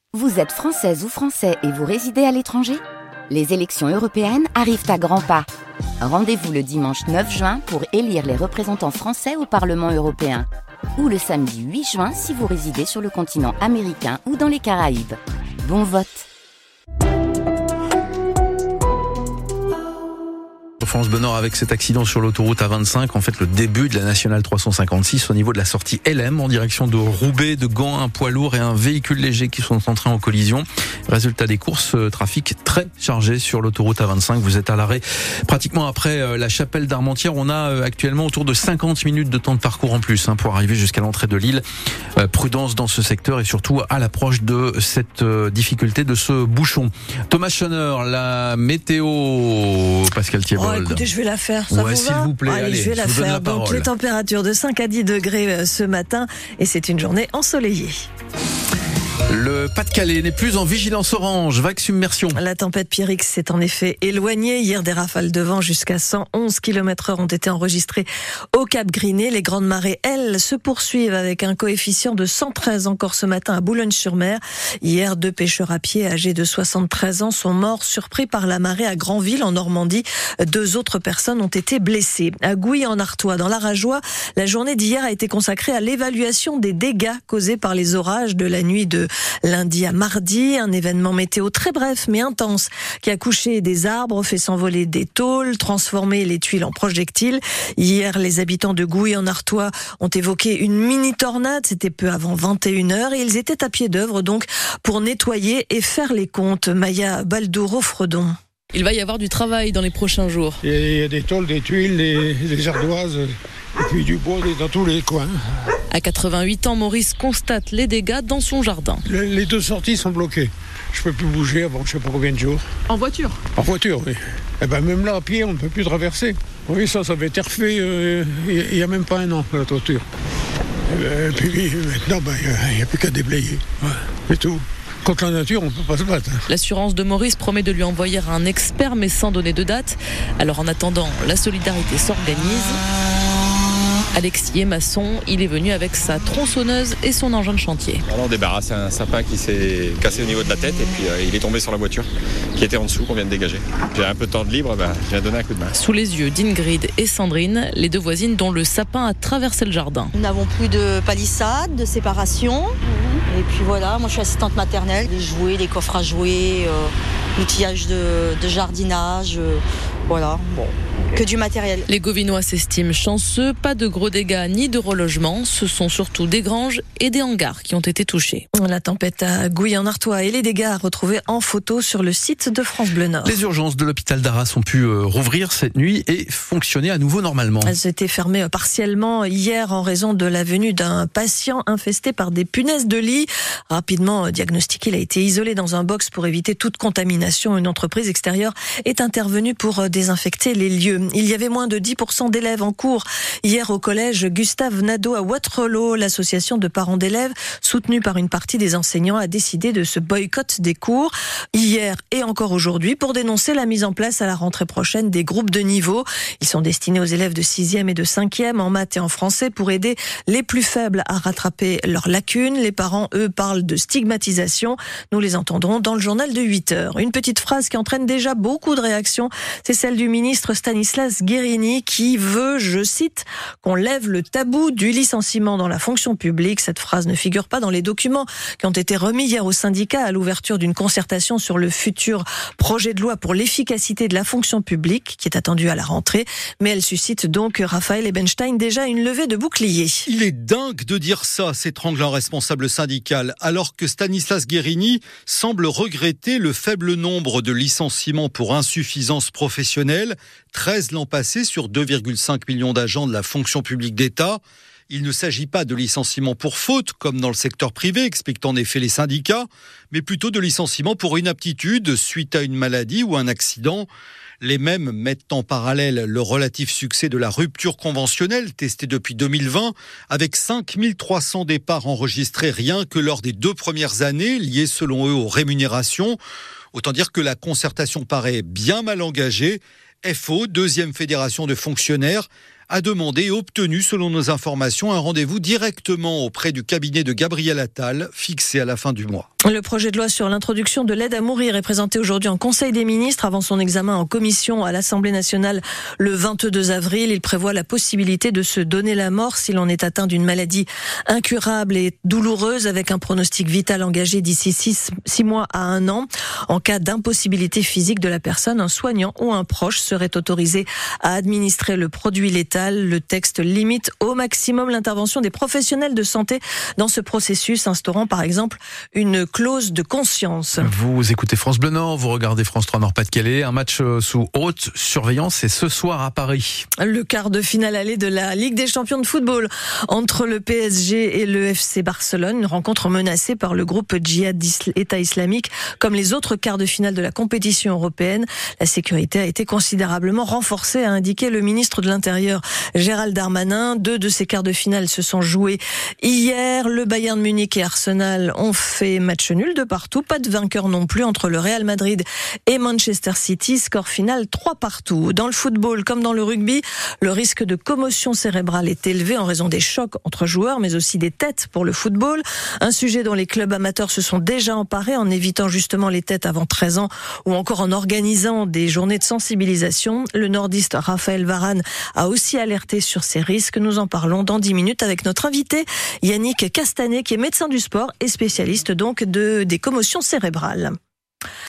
Vous êtes française ou français et vous résidez à l'étranger ? Les élections européennes arrivent à grands pas. Rendez-vous le dimanche 9 juin pour élire les représentants français au Parlement européen. Ou le samedi 8 juin si vous résidez sur le continent américain ou dans les Caraïbes. Bon vote! France Bleu Nord avec cet accident sur l'autoroute A25, en fait le début de la nationale 356 au niveau de la sortie LM en direction de Roubaix, de Gand, un poids lourd et un véhicule léger qui sont entrés en collision. Résultat des courses, trafic très chargé sur l'autoroute A25. Vous êtes à l'arrêt pratiquement après la chapelle d'Armentières. On a actuellement autour de 50 minutes de temps de parcours en plus pour arriver jusqu'à l'entrée de Lille. Prudence dans ce secteur et surtout à l'approche de cette difficulté, de ce bouchon. Thomas Schoner, la météo, Pascal Thiebold. Écoutez, je vais la faire, ça vous va ? S'il vous plaît, allez, je vais la faire. Donc, parole. les températures de 5 à 10 degrés ce matin et c'est une journée ensoleillée. Le Pas-de-Calais n'est plus en vigilance orange, vague submersion. La tempête Pierrix s'est en effet éloignée. Hier, des rafales de vent jusqu'à 111 km/h ont été enregistrées au Cap Griné. Les grandes marées, elles, se poursuivent avec un coefficient de 113 encore ce matin à Boulogne-sur-Mer. Hier, 2 pêcheurs à pied âgés de 73 ans sont morts surpris par la marée à Granville en Normandie. 2 autres personnes ont été blessées. À Gouy-en-Artois, dans l'Arajois, la journée d'hier a été consacrée à l'évaluation des dégâts causés par les orages de la nuit de lundi à mardi, un événement météo très bref mais intense qui a couché des arbres, fait s'envoler des tôles, transformé les tuiles en projectiles. Hier, les habitants de Gouy-en-Artois ont évoqué une mini-tornade, c'était peu avant 21h et ils étaient à pied d'œuvre donc pour nettoyer et faire les comptes. Maya Baldouro-Fredon. Il va y avoir du travail dans les prochains jours. Il y a des tôles, des tuiles, des ardoises et puis du bois dans tous les coins. À 88 ans, Maurice constate les dégâts dans son jardin. Les 2 sorties sont bloquées. Je peux plus bouger avant je sais pas combien de jours. En voiture ? En voiture, oui. Et même là, à pied, on ne peut plus traverser. Oui, ça avait été refait il y a même pas un an, la toiture. Et puis maintenant, il n'y a plus qu'à déblayer. Ouais, c'est tout. Contre la nature, on ne peut pas se battre. L'assurance de Maurice promet de lui envoyer un expert, mais sans donner de date. Alors en attendant, la solidarité s'organise. Alexis est maçon, il est venu avec sa tronçonneuse et son engin de chantier. Alors on débarrasse un sapin qui s'est cassé au niveau de la tête et puis il est tombé sur la voiture qui était en dessous qu'on vient de dégager. J'ai un peu de temps de libre, je viens donner un coup de main. Sous les yeux d'Ingrid et Sandrine, les 2 voisines dont le sapin a traversé le jardin. Nous n'avons plus de palissade, de séparation. Et puis voilà, moi je suis assistante maternelle. Des jouets, des coffres à jouets, l'outillage de jardinage, voilà, bon, que du matériel. Les Govinois s'estiment chanceux, pas de gros dégâts ni de relogement. Ce sont surtout des granges et des hangars qui ont été touchés. La tempête à Gouy-en-Artois et les dégâts à retrouver en photo sur le site de France Bleu Nord. Les urgences de l'hôpital d'Arras ont pu rouvrir cette nuit et fonctionner à nouveau normalement. Elles étaient fermées partiellement hier en raison de la venue d'un patient infesté par des punaises de lit. Rapidement diagnostiqué, il a été isolé dans un box pour éviter toute contamination. Une entreprise extérieure est intervenue pour désinfecter les lieux. Il y avait moins de 10% d'élèves en cours hier au collège Gustave Nadeau à Waterloo. L'association de parents d'élèves, soutenue par une partie des enseignants, a décidé de se boycott des cours hier et encore aujourd'hui pour dénoncer la mise en place à la rentrée prochaine des groupes de niveau. Ils sont destinés aux élèves de 6e et de 5e en maths et en français pour aider les plus faibles à rattraper leurs lacunes. Les parents, eux, parlent de stigmatisation. Nous les entendrons dans le journal de 8h. Une petite phrase qui entraîne déjà beaucoup de réactions, c'est celle du ministre Stanislas Guerini qui veut, je cite, qu'on lève le tabou du licenciement dans la fonction publique. Cette phrase ne figure pas dans les documents qui ont été remis hier au syndicat à l'ouverture d'une concertation sur le futur projet de loi pour l'efficacité de la fonction publique qui est attendu à la rentrée. Mais elle suscite donc, Raphaël Ebenstein, déjà une levée de bouclier. Il est dingue de dire ça, s'étrangle un responsable syndical, alors que Stanislas Guerini semble regretter le faible nombre de licenciements pour insuffisance professionnelle, 13 l'an passé sur 2,5 millions d'agents de la fonction publique d'État. Il ne s'agit pas de licenciements pour faute, comme dans le secteur privé, expliquent en effet les syndicats, mais plutôt de licenciements pour inaptitude suite à une maladie ou un accident. Les mêmes mettent en parallèle le relatif succès de la rupture conventionnelle testée depuis 2020, avec 5300 départs enregistrés rien que lors des 2 premières années, liés selon eux aux rémunérations. Autant dire que la concertation paraît bien mal engagée. FO, deuxième fédération de fonctionnaires, a demandé et obtenu, selon nos informations, un rendez-vous directement auprès du cabinet de Gabriel Attal, fixé à la fin du mois. Le projet de loi sur l'introduction de l'aide à mourir est présenté aujourd'hui en Conseil des ministres avant son examen en commission à l'Assemblée nationale le 22 avril. Il prévoit la possibilité de se donner la mort si l'on est atteint d'une maladie incurable et douloureuse avec un pronostic vital engagé d'ici 6 mois à 1 an. En cas d'impossibilité physique de la personne, un soignant ou un proche serait autorisé à administrer le produit létal. Le texte limite au maximum l'intervention des professionnels de santé dans ce processus, instaurant par exemple une clause de conscience. Vous écoutez France Bleu Nord, vous regardez France 3 Nord-Pas-de-Calais. Un match sous haute surveillance, c'est ce soir à Paris. Le quart de finale aller de la Ligue des champions de football entre le PSG et le FC Barcelone. Une rencontre menacée par le groupe Djihad État islamique. Comme les autres quarts de finale de la compétition européenne, la sécurité a été considérablement renforcée, a indiqué le ministre de l'Intérieur Gérald Darmanin. 2 de ces quarts de finale se sont joués hier. Le Bayern Munich et Arsenal ont fait match nul de partout, pas de vainqueur non plus entre le Real Madrid et Manchester City, score final 3-3. Dans le football comme dans le rugby, le risque de commotion cérébrale est élevé en raison des chocs entre joueurs, mais aussi des têtes pour le football. Un sujet dont les clubs amateurs se sont déjà emparés en évitant justement les têtes avant 13 ans ou encore en organisant des journées de sensibilisation. Le nordiste Raphaël Varane a aussi alerté sur ces risques. Nous en parlons dans 10 minutes avec notre invité Yannick Castanet, qui est médecin du sport et spécialiste donc des commotions cérébrales.